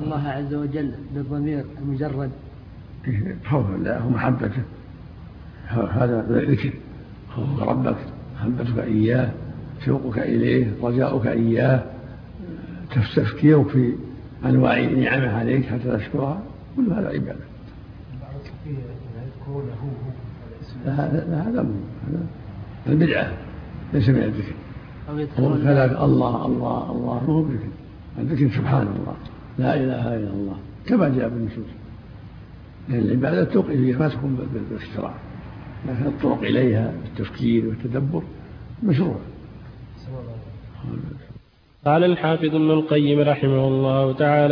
الله عز وجل بالضمير المجرد؟ خوف الله ومحبته، هذا الذكر، خوفك ربك، محبتك إياه، شوقك إليه، رجاؤك إياه، تفكيرك في أنواع نعمه عليك حتى تشكرها، كل هذا عبادة. هذا البدعة ليس من الذكر. وكذلك الله الله الله هو ذكر، الذكر سبحان الله لا إله إلا الله كما جاء بالنصوص، لأن العبادة توقف فيها ما تكون بالاختراع، لكن الطرق إليها بالتفكير والتدبر مشروع. قال الحافظ ابن القيم رحمه الله تعالى: